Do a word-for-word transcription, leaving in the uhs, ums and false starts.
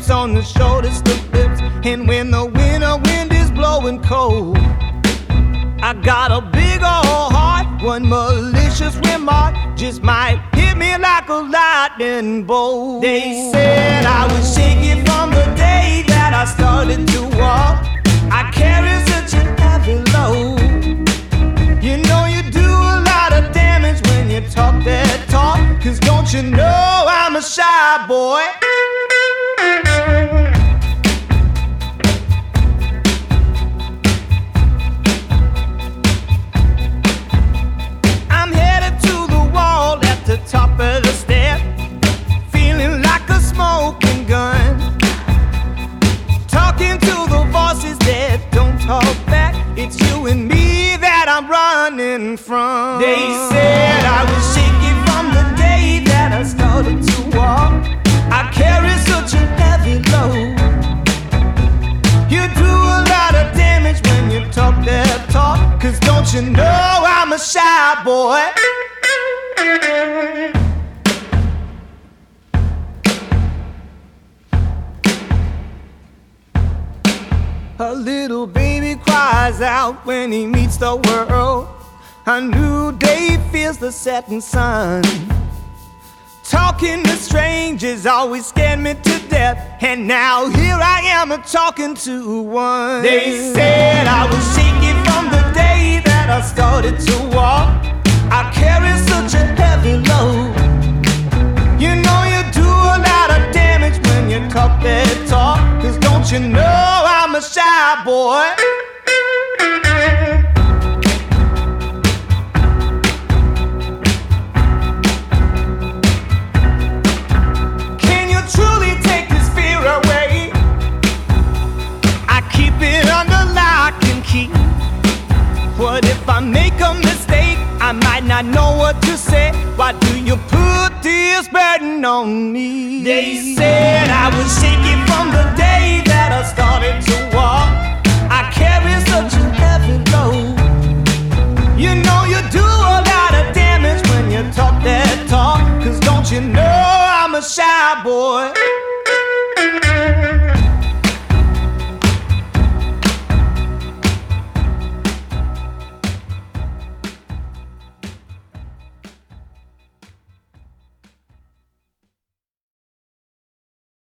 lips on the shoulders, the lips. And when the winter wind is blowing cold, I got a big old heart. One malicious remark just might hit me like a lightning bolt. They said I was shaking from the day that I started to walk. I carry such a heavy load. You know you do a lot of damage when you talk that talk. Cause don't you know I'm a shy boy? I'm headed to the wall at the top of the step, feeling like a smoking gun, talking to the voices that don't talk back. It's you and me that I'm running from. They said I was shaking from the day that I started to walk. I carry such a heavy load. You do a lot of damage when you talk that talk. Cause don't you know I'm a shy boy? A little baby cries out when he meets the world. A new day feels the setting sun. Talking to strangers always scared me to death, and now here I am a talking to one. They said I was shaking from the day that I started to walk. I carry such a heavy load. You know you do a lot of damage when you talk that talk. Cause don't you know I'm a shy boy? Can you truly take this fear away? I keep it under lock and key. What if I make a mistake? I might not know what to say. Why do you put this burden on me? They said I was shaking from the day that I started